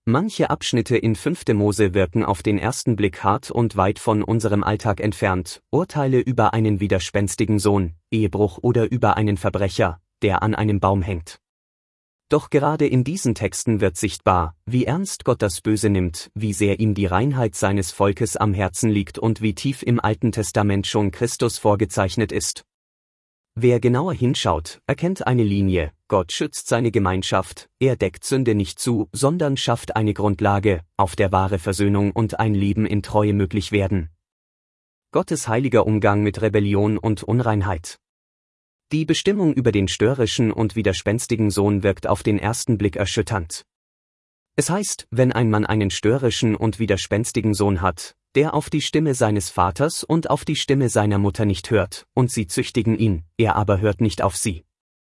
Manche Abschnitte in 5. Mose wirken auf den ersten Blick hart und weit von unserem Alltag entfernt, Urteile über einen widerspenstigen Sohn, Ehebruch oder über einen Verbrecher, der an einem Baum hängt. Doch gerade in diesen Texten wird sichtbar, wie ernst Gott das Böse nimmt, wie sehr ihm die Reinheit seines Volkes am Herzen liegt und wie tief im Alten Testament schon Christus vorgezeichnet ist. Wer genauer hinschaut, erkennt eine Linie: Gott schützt seine Gemeinschaft, er deckt Sünde nicht zu, sondern schafft eine Grundlage, auf der wahre Versöhnung und ein Leben in Treue möglich werden. Gottes heiliger Umgang mit Rebellion und Unreinheit. Die Bestimmung über den störrischen und widerspenstigen Sohn wirkt auf den ersten Blick erschütternd. Es heißt, wenn ein Mann einen störrischen und widerspenstigen Sohn hat, der auf die Stimme seines Vaters und auf die Stimme seiner Mutter nicht hört, und sie züchtigen ihn, er aber hört nicht auf sie.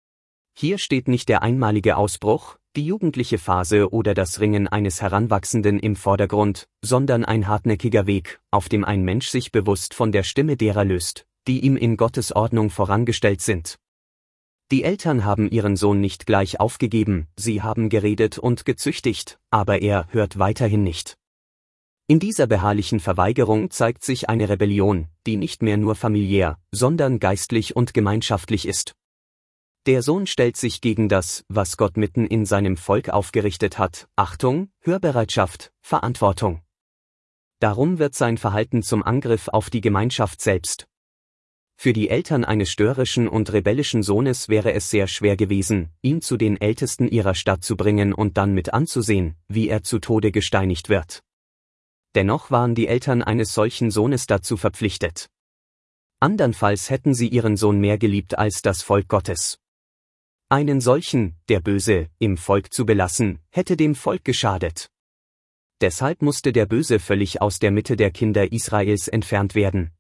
Hier steht nicht der einmalige Ausbruch, die jugendliche Phase oder das Ringen eines Heranwachsenden im Vordergrund, sondern ein hartnäckiger Weg, auf dem ein Mensch sich bewusst von der Stimme derer löst, die ihm in Gottes Ordnung vorangestellt sind. Die Eltern haben ihren Sohn nicht gleich aufgegeben, sie haben geredet und gezüchtigt, aber er hört weiterhin nicht. In dieser beharrlichen Verweigerung zeigt sich eine Rebellion, die nicht mehr nur familiär, sondern geistlich und gemeinschaftlich ist. Der Sohn stellt sich gegen das, was Gott mitten in seinem Volk aufgerichtet hat: Achtung, Hörbereitschaft, Verantwortung. Darum wird sein Verhalten zum Angriff auf die Gemeinschaft selbst. Für die Eltern eines störrischen und rebellischen Sohnes wäre es sehr schwer gewesen, ihn zu den Ältesten ihrer Stadt zu bringen und dann mit anzusehen, wie er zu Tode gesteinigt wird. Dennoch waren die Eltern eines solchen Sohnes dazu verpflichtet. Andernfalls hätten sie ihren Sohn mehr geliebt als das Volk Gottes. Einen solchen, der Böse, im Volk zu belassen, hätte dem Volk geschadet. Deshalb musste der Böse völlig aus der Mitte der Kinder Israels entfernt werden.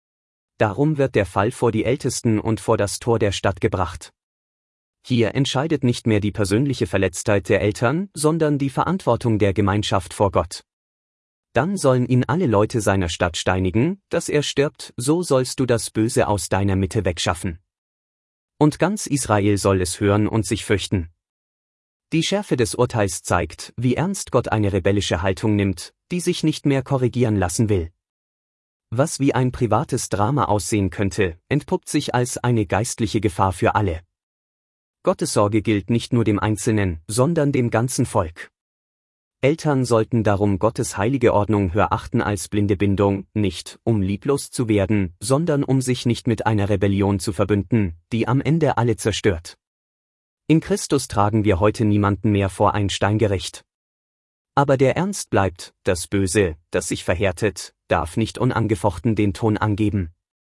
Darum wird der Fall vor die Ältesten und vor das Tor der Stadt gebracht. Hier entscheidet nicht mehr die persönliche Verletztheit der Eltern, sondern die Verantwortung der Gemeinschaft vor Gott. Dann sollen ihn alle Leute seiner Stadt steinigen, dass er stirbt, so sollst du das Böse aus deiner Mitte wegschaffen. Und ganz Israel soll es hören und sich fürchten. Die Schärfe des Urteils zeigt, wie ernst Gott eine rebellische Haltung nimmt, die sich nicht mehr korrigieren lassen will. Was wie ein privates Drama aussehen könnte, entpuppt sich als eine geistliche Gefahr für alle. Gottes Sorge gilt nicht nur dem Einzelnen, sondern dem ganzen Volk. Eltern sollten darum Gottes heilige Ordnung höher achten als blinde Bindung, nicht um lieblos zu werden, sondern um sich nicht mit einer Rebellion zu verbünden, die am Ende alle zerstört. In Christus tragen wir heute niemanden mehr vor ein Steingericht. Aber der Ernst bleibt: Das Böse, das sich verhärtet, darf nicht unangefochten den Ton angeben.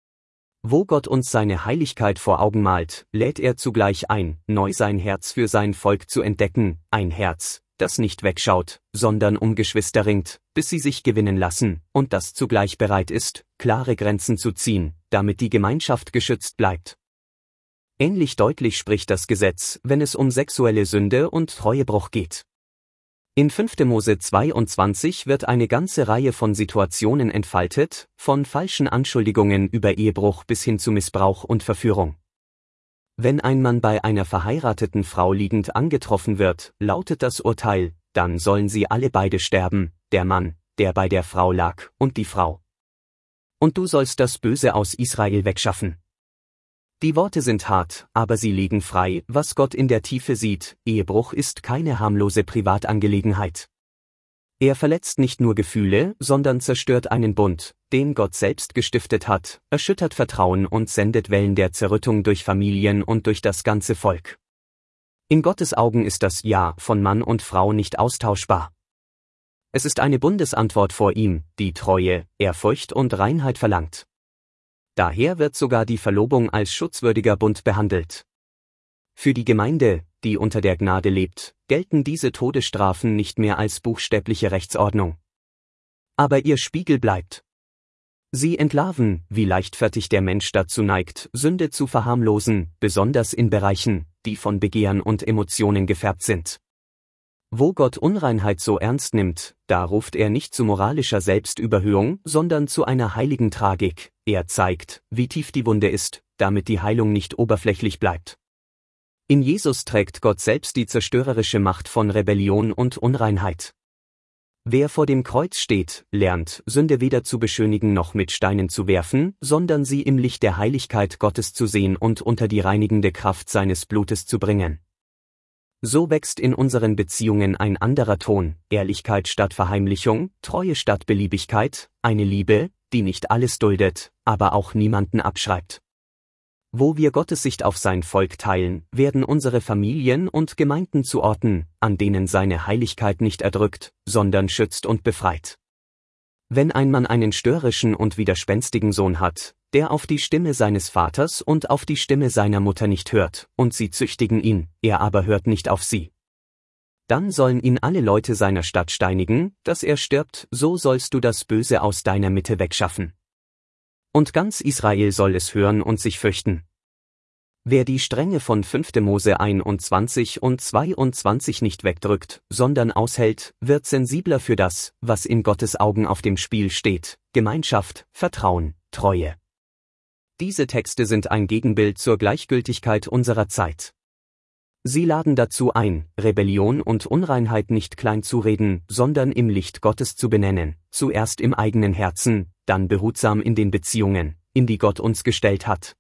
Wo Gott uns seine Heiligkeit vor Augen malt, lädt er zugleich ein, neu sein Herz für sein Volk zu entdecken, ein Herz, das nicht wegschaut, sondern um Geschwister ringt, bis sie sich gewinnen lassen, und das zugleich bereit ist, klare Grenzen zu ziehen, damit die Gemeinschaft geschützt bleibt. Ähnlich deutlich spricht das Gesetz, wenn es um sexuelle Sünde und Treuebruch geht. In 5. Mose 22 wird eine ganze Reihe von Situationen entfaltet, von falschen Anschuldigungen über Ehebruch bis hin zu Missbrauch und Verführung. Wenn ein Mann bei einer verheirateten Frau liegend angetroffen wird, lautet das Urteil: Dann sollen sie alle beide sterben, der Mann, der bei der Frau lag, und die Frau. Und du sollst das Böse aus Israel wegschaffen. Die Worte sind hart, aber sie legen frei, was Gott in der Tiefe sieht: Ehebruch ist keine harmlose Privatangelegenheit. Er verletzt nicht nur Gefühle, sondern zerstört einen Bund, den Gott selbst gestiftet hat, erschüttert Vertrauen und sendet Wellen der Zerrüttung durch Familien und durch das ganze Volk. In Gottes Augen ist das Ja von Mann und Frau nicht austauschbar. Es ist eine Bundesantwort vor ihm, die Treue, Ehrfurcht und Reinheit verlangt. Daher wird sogar die Verlobung als schutzwürdiger Bund behandelt. Für die Gemeinde, die unter der Gnade lebt, gelten diese Todesstrafen nicht mehr als buchstäbliche Rechtsordnung. Aber ihr Spiegel bleibt. Sie entlarven, wie leichtfertig der Mensch dazu neigt, Sünde zu verharmlosen, besonders in Bereichen, die von Begehren und Emotionen gefärbt sind. Wo Gott Unreinheit so ernst nimmt, da ruft er nicht zu moralischer Selbstüberhöhung, sondern zu einer heiligen Tragik. Er zeigt, wie tief die Wunde ist, damit die Heilung nicht oberflächlich bleibt. In Jesus trägt Gott selbst die zerstörerische Macht von Rebellion und Unreinheit. Wer vor dem Kreuz steht, lernt, Sünde weder zu beschönigen noch mit Steinen zu werfen, sondern sie im Licht der Heiligkeit Gottes zu sehen und unter die reinigende Kraft seines Blutes zu bringen. So wächst in unseren Beziehungen ein anderer Ton, Ehrlichkeit statt Verheimlichung, Treue statt Beliebigkeit, eine Liebe, die nicht alles duldet, aber auch niemanden abschreibt. Wo wir Gottes Sicht auf sein Volk teilen, werden unsere Familien und Gemeinden zu Orten, an denen seine Heiligkeit nicht erdrückt, sondern schützt und befreit. Wenn ein Mann einen störrischen und widerspenstigen Sohn hat, der auf die Stimme seines Vaters und auf die Stimme seiner Mutter nicht hört, und sie züchtigen ihn, er aber hört nicht auf sie, dann sollen ihn alle Leute seiner Stadt steinigen, dass er stirbt, so sollst du das Böse aus deiner Mitte wegschaffen. Und ganz Israel soll es hören und sich fürchten. Wer die Strenge von 5. Mose 21 und 22 nicht wegdrückt, sondern aushält, wird sensibler für das, was in Gottes Augen auf dem Spiel steht: Gemeinschaft, Vertrauen, Treue. Diese Texte sind ein Gegenbild zur Gleichgültigkeit unserer Zeit. Sie laden dazu ein, Rebellion und Unreinheit nicht klein zu reden, sondern im Licht Gottes zu benennen, zuerst im eigenen Herzen, dann behutsam in den Beziehungen, in die Gott uns gestellt hat.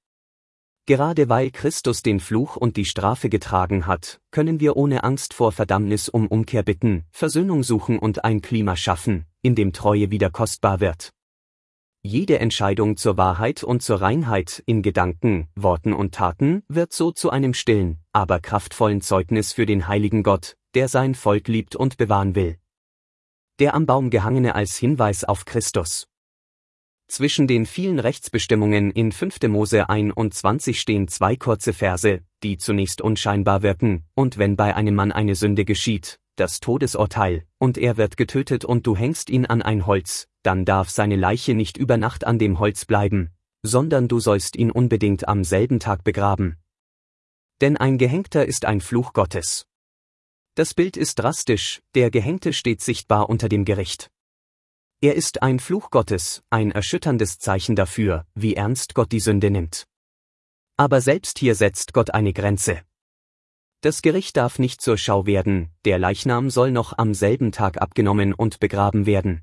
Gerade weil Christus den Fluch und die Strafe getragen hat, können wir ohne Angst vor Verdammnis um Umkehr bitten, Versöhnung suchen und ein Klima schaffen, in dem Treue wieder kostbar wird. Jede Entscheidung zur Wahrheit und zur Reinheit in Gedanken, Worten und Taten wird so zu einem stillen, aber kraftvollen Zeugnis für den heiligen Gott, der sein Volk liebt und bewahren will. Der am Baum gehangene als Hinweis auf Christus. Zwischen den vielen Rechtsbestimmungen in 5. Mose 21 stehen 2 kurze Verse, die zunächst unscheinbar wirken: Und wenn bei einem Mann eine Sünde geschieht, das Todesurteil, und er wird getötet und du hängst ihn an ein Holz, dann darf seine Leiche nicht über Nacht an dem Holz bleiben, sondern du sollst ihn unbedingt am selben Tag begraben. Denn ein Gehängter ist ein Fluch Gottes. Das Bild ist drastisch: Der Gehängte steht sichtbar unter dem Gericht. Er ist ein Fluch Gottes, ein erschütterndes Zeichen dafür, wie ernst Gott die Sünde nimmt. Aber selbst hier setzt Gott eine Grenze. Das Gericht darf nicht zur Schau werden, der Leichnam soll noch am selben Tag abgenommen und begraben werden.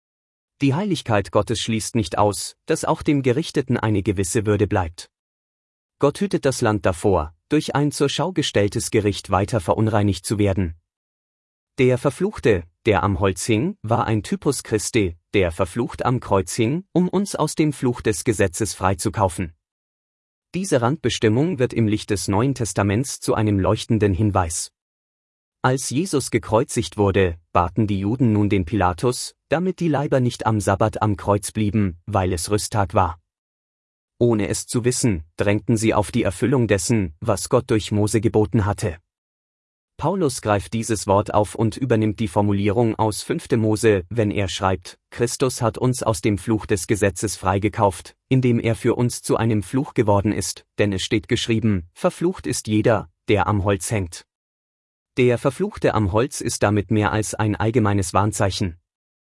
Die Heiligkeit Gottes schließt nicht aus, dass auch dem Gerichteten eine gewisse Würde bleibt. Gott hütet das Land davor, durch ein zur Schau gestelltes Gericht weiter verunreinigt zu werden. Der Verfluchte, der am Holz hing, war ein Typus Christi, der verflucht am Kreuz hing, um uns aus dem Fluch des Gesetzes freizukaufen. Diese Randbestimmung wird im Licht des Neuen Testaments zu einem leuchtenden Hinweis. Als Jesus gekreuzigt wurde, baten die Juden nun den Pilatus, damit die Leiber nicht am Sabbat am Kreuz blieben, weil es Rüsttag war. Ohne es zu wissen, drängten sie auf die Erfüllung dessen, was Gott durch Mose geboten hatte. Paulus greift dieses Wort auf und übernimmt die Formulierung aus 5. Mose, wenn er schreibt: Christus hat uns aus dem Fluch des Gesetzes freigekauft, indem er für uns zu einem Fluch geworden ist, denn es steht geschrieben: Verflucht ist jeder, der am Holz hängt. Der Verfluchte am Holz ist damit mehr als ein allgemeines Warnzeichen.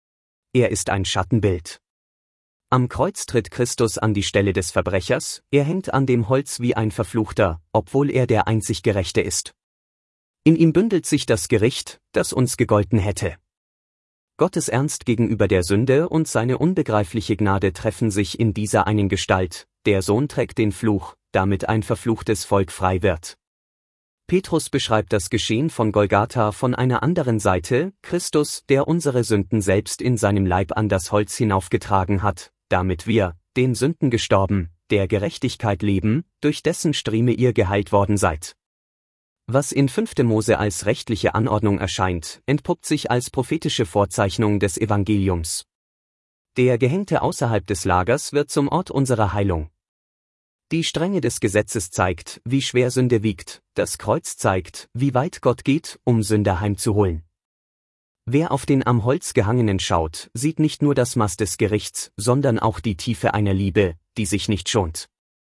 Er ist ein Schattenbild. Am Kreuz tritt Christus an die Stelle des Verbrechers, er hängt an dem Holz wie ein Verfluchter, obwohl er der einzig Gerechte ist. In ihm bündelt sich das Gericht, das uns gegolten hätte. Gottes Ernst gegenüber der Sünde und seine unbegreifliche Gnade treffen sich in dieser einen Gestalt: Der Sohn trägt den Fluch, damit ein verfluchtes Volk frei wird. Petrus beschreibt das Geschehen von Golgatha von einer anderen Seite: Christus, der unsere Sünden selbst in seinem Leib an das Holz hinaufgetragen hat, damit wir, den Sünden gestorben, der Gerechtigkeit leben, durch dessen Strieme ihr geheilt worden seid. Was in 5. Mose als rechtliche Anordnung erscheint, entpuppt sich als prophetische Vorzeichnung des Evangeliums. Der Gehängte außerhalb des Lagers wird zum Ort unserer Heilung. Die Strenge des Gesetzes zeigt, wie schwer Sünde wiegt, das Kreuz zeigt, wie weit Gott geht, um Sünder heimzuholen. Wer auf den am Holz Gehangenen schaut, sieht nicht nur das Maß des Gerichts, sondern auch die Tiefe einer Liebe, die sich nicht schont.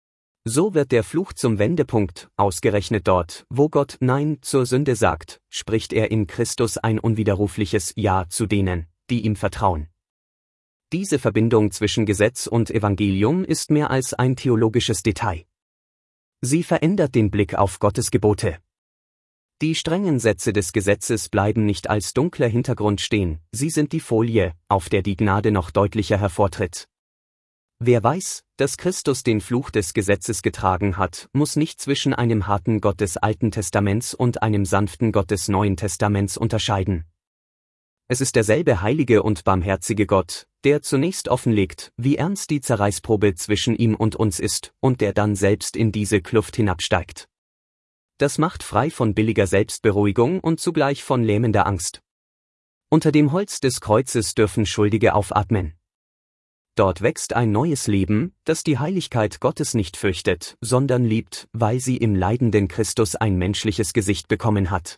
So wird der Fluch zum Wendepunkt: Ausgerechnet dort, wo Gott Nein zur Sünde sagt, spricht er in Christus ein unwiderrufliches Ja zu denen, die ihm vertrauen. Diese Verbindung zwischen Gesetz und Evangelium ist mehr als ein theologisches Detail. Sie verändert den Blick auf Gottes Gebote. Die strengen Sätze des Gesetzes bleiben nicht als dunkler Hintergrund stehen, sie sind die Folie, auf der die Gnade noch deutlicher hervortritt. Wer weiß, dass Christus den Fluch des Gesetzes getragen hat, muss nicht zwischen einem harten Gott des Alten Testaments und einem sanften Gott des Neuen Testaments unterscheiden. Es ist derselbe heilige und barmherzige Gott, der zunächst offenlegt, wie ernst die Zerreißprobe zwischen ihm und uns ist, und der dann selbst in diese Kluft hinabsteigt. Das macht frei von billiger Selbstberuhigung und zugleich von lähmender Angst. Unter dem Holz des Kreuzes dürfen Schuldige aufatmen. Dort wächst ein neues Leben, das die Heiligkeit Gottes nicht fürchtet, sondern liebt, weil sie im leidenden Christus ein menschliches Gesicht bekommen hat.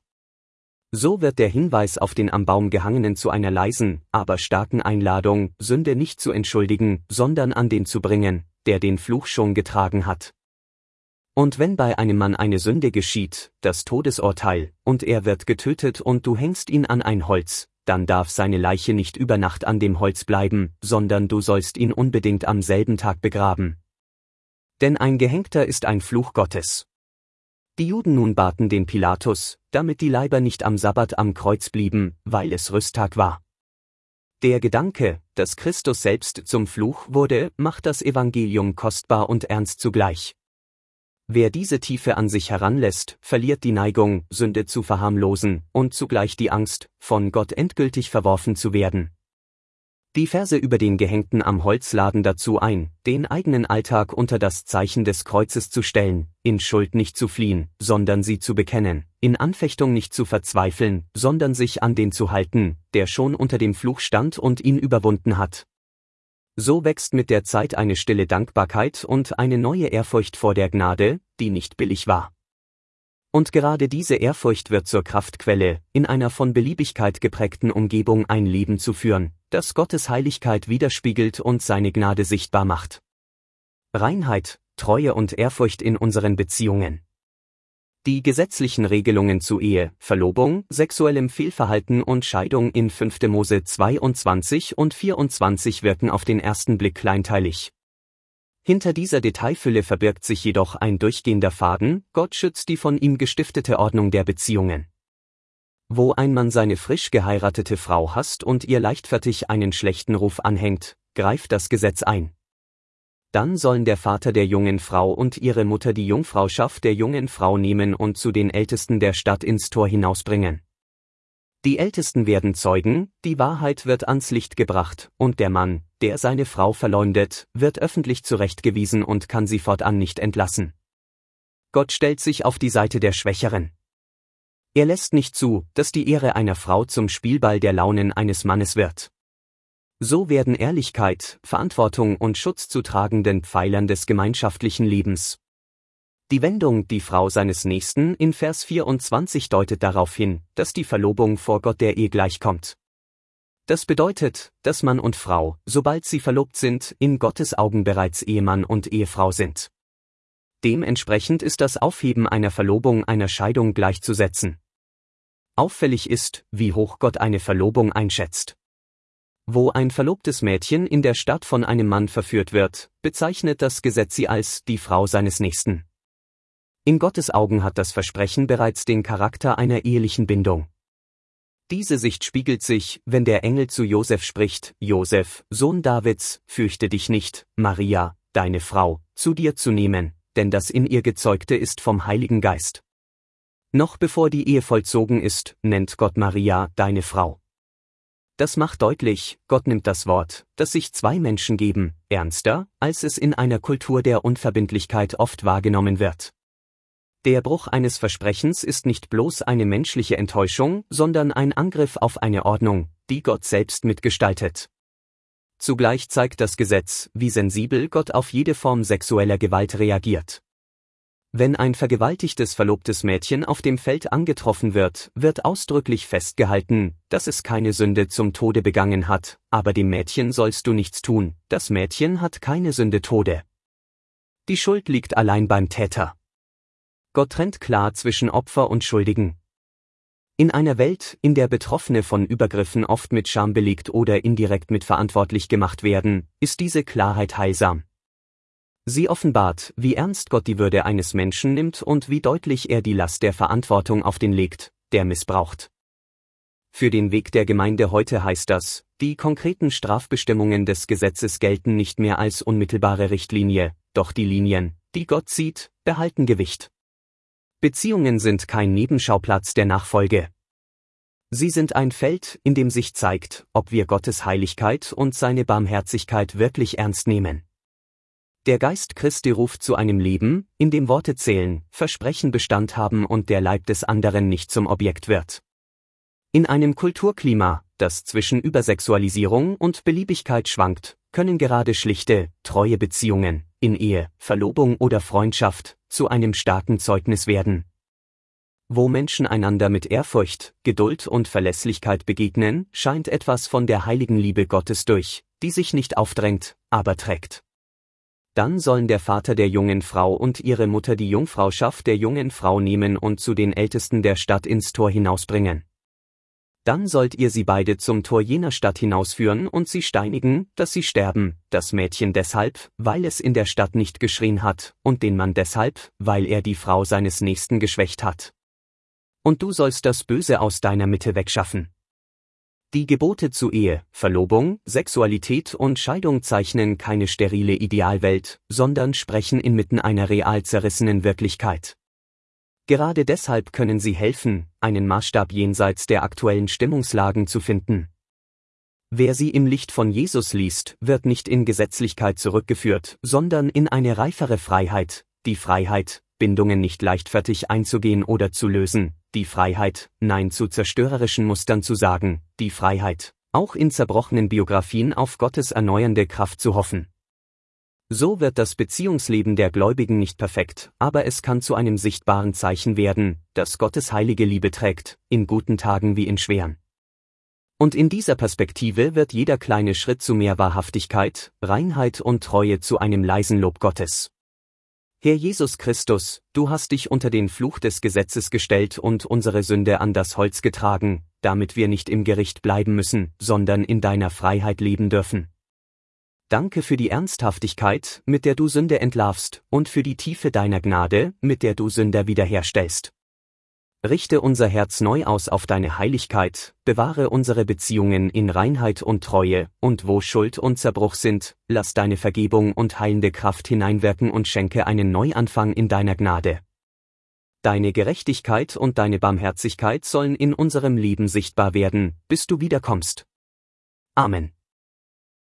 So wird der Hinweis auf den am Baum Gehangenen zu einer leisen, aber starken Einladung, Sünde nicht zu entschuldigen, sondern an den zu bringen, der den Fluch schon getragen hat. Und wenn bei einem Mann eine Sünde geschieht, das Todesurteil, und er wird getötet und du hängst ihn an ein Holz, dann darf seine Leiche nicht über Nacht an dem Holz bleiben, sondern du sollst ihn unbedingt am selben Tag begraben. Denn ein Gehängter ist ein Fluch Gottes. Die Juden nun baten den Pilatus, damit die Leiber nicht am Sabbat am Kreuz blieben, weil es Rüsttag war. Der Gedanke, dass Christus selbst zum Fluch wurde, macht das Evangelium kostbar und ernst zugleich. Wer diese Tiefe an sich heranlässt, verliert die Neigung, Sünde zu verharmlosen, und zugleich die Angst, von Gott endgültig verworfen zu werden. Die Verse über den Gehängten am Holz laden dazu ein, den eigenen Alltag unter das Zeichen des Kreuzes zu stellen, in Schuld nicht zu fliehen, sondern sie zu bekennen, in Anfechtung nicht zu verzweifeln, sondern sich an den zu halten, der schon unter dem Fluch stand und ihn überwunden hat. So wächst mit der Zeit eine stille Dankbarkeit und eine neue Ehrfurcht vor der Gnade, die nicht billig war. Und gerade diese Ehrfurcht wird zur Kraftquelle, in einer von Beliebigkeit geprägten Umgebung ein Leben zu führen, das Gottes Heiligkeit widerspiegelt und seine Gnade sichtbar macht. Reinheit, Treue und Ehrfurcht in unseren Beziehungen. Die gesetzlichen Regelungen zu Ehe, Verlobung, sexuellem Fehlverhalten und Scheidung in 5. Mose 22 und 24 wirken auf den ersten Blick kleinteilig. Hinter dieser Detailfülle verbirgt sich jedoch ein durchgehender Faden: Gott schützt die von ihm gestiftete Ordnung der Beziehungen. Wo ein Mann seine frisch geheiratete Frau hasst und ihr leichtfertig einen schlechten Ruf anhängt, greift das Gesetz ein. Dann sollen der Vater der jungen Frau und ihre Mutter die Jungfrauschaft der jungen Frau nehmen und zu den Ältesten der Stadt ins Tor hinausbringen. Die Ältesten werden Zeugen, die Wahrheit wird ans Licht gebracht, und der Mann, der seine Frau verleumdet, wird öffentlich zurechtgewiesen und kann sie fortan nicht entlassen. Gott stellt sich auf die Seite der Schwächeren. Er lässt nicht zu, dass die Ehre einer Frau zum Spielball der Launen eines Mannes wird. So werden Ehrlichkeit, Verantwortung und Schutz zu tragenden Pfeilern des gemeinschaftlichen Lebens. Die Wendung "die Frau seines Nächsten" in Vers 24 deutet darauf hin, dass die Verlobung vor Gott der Ehe gleichkommt. Das bedeutet, dass Mann und Frau, sobald sie verlobt sind, in Gottes Augen bereits Ehemann und Ehefrau sind. Dementsprechend ist das Aufheben einer Verlobung einer Scheidung gleichzusetzen. Auffällig ist, wie hoch Gott eine Verlobung einschätzt. Wo ein verlobtes Mädchen in der Stadt von einem Mann verführt wird, bezeichnet das Gesetz sie als die Frau seines Nächsten. In Gottes Augen hat das Versprechen bereits den Charakter einer ehelichen Bindung. Diese Sicht spiegelt sich, wenn der Engel zu Josef spricht: Josef, Sohn Davids, fürchte dich nicht, Maria, deine Frau, zu dir zu nehmen, denn das in ihr Gezeugte ist vom Heiligen Geist. Noch bevor die Ehe vollzogen ist, nennt Gott Maria deine Frau. Das macht deutlich, Gott nimmt das Wort, das sich zwei Menschen geben, ernster, als es in einer Kultur der Unverbindlichkeit oft wahrgenommen wird. Der Bruch eines Versprechens ist nicht bloß eine menschliche Enttäuschung, sondern ein Angriff auf eine Ordnung, die Gott selbst mitgestaltet. Zugleich zeigt das Gesetz, wie sensibel Gott auf jede Form sexueller Gewalt reagiert. Wenn ein vergewaltigtes verlobtes Mädchen auf dem Feld angetroffen wird, wird ausdrücklich festgehalten, dass es keine Sünde zum Tode begangen hat, aber dem Mädchen sollst du nichts tun, das Mädchen hat keine Sünde Tode. Die Schuld liegt allein beim Täter. Gott trennt klar zwischen Opfer und Schuldigen. In einer Welt, in der Betroffene von Übergriffen oft mit Scham belegt oder indirekt mitverantwortlich gemacht werden, ist diese Klarheit heilsam. Sie offenbart, wie ernst Gott die Würde eines Menschen nimmt und wie deutlich er die Last der Verantwortung auf den legt, der missbraucht. Für den Weg der Gemeinde heute heißt das, die konkreten Strafbestimmungen des Gesetzes gelten nicht mehr als unmittelbare Richtlinie, doch die Linien, die Gott sieht, behalten Gewicht. Beziehungen sind kein Nebenschauplatz der Nachfolge. Sie sind ein Feld, in dem sich zeigt, ob wir Gottes Heiligkeit und seine Barmherzigkeit wirklich ernst nehmen. Der Geist Christi ruft zu einem Leben, in dem Worte zählen, Versprechen Bestand haben und der Leib des anderen nicht zum Objekt wird. In einem Kulturklima, das zwischen Übersexualisierung und Beliebigkeit schwankt, können gerade schlichte, treue Beziehungen, in Ehe, Verlobung oder Freundschaft, zu einem starken Zeugnis werden. Wo Menschen einander mit Ehrfurcht, Geduld und Verlässlichkeit begegnen, scheint etwas von der heiligen Liebe Gottes durch, die sich nicht aufdrängt, aber trägt. Dann sollen der Vater der jungen Frau und ihre Mutter die Jungfrauschaft der jungen Frau nehmen und zu den Ältesten der Stadt ins Tor hinausbringen. Dann sollt ihr sie beide zum Tor jener Stadt hinausführen und sie steinigen, dass sie sterben, das Mädchen deshalb, weil es in der Stadt nicht geschrien hat, und den Mann deshalb, weil er die Frau seines Nächsten geschwächt hat. Und du sollst das Böse aus deiner Mitte wegschaffen. Die Gebote zu Ehe, Verlobung, Sexualität und Scheidung zeichnen keine sterile Idealwelt, sondern sprechen inmitten einer real zerrissenen Wirklichkeit. Gerade deshalb können sie helfen, einen Maßstab jenseits der aktuellen Stimmungslagen zu finden. Wer sie im Licht von Jesus liest, wird nicht in Gesetzlichkeit zurückgeführt, sondern in eine reifere Freiheit, die Freiheit, Bindungen nicht leichtfertig einzugehen oder zu lösen, die Freiheit, Nein zu zerstörerischen Mustern zu sagen, die Freiheit, auch in zerbrochenen Biografien auf Gottes erneuernde Kraft zu hoffen. So wird das Beziehungsleben der Gläubigen nicht perfekt, aber es kann zu einem sichtbaren Zeichen werden, das Gottes heilige Liebe trägt, in guten Tagen wie in schweren. Und in dieser Perspektive wird jeder kleine Schritt zu mehr Wahrhaftigkeit, Reinheit und Treue zu einem leisen Lob Gottes. Herr Jesus Christus, du hast dich unter den Fluch des Gesetzes gestellt und unsere Sünde an das Holz getragen, damit wir nicht im Gericht bleiben müssen, sondern in deiner Freiheit leben dürfen. Danke für die Ernsthaftigkeit, mit der du Sünde entlarvst, und für die Tiefe deiner Gnade, mit der du Sünder wiederherstellst. Richte unser Herz neu aus auf deine Heiligkeit, bewahre unsere Beziehungen in Reinheit und Treue, und wo Schuld und Zerbruch sind, lass deine Vergebung und heilende Kraft hineinwirken und schenke einen Neuanfang in deiner Gnade. Deine Gerechtigkeit und deine Barmherzigkeit sollen in unserem Leben sichtbar werden, bis du wiederkommst. Amen.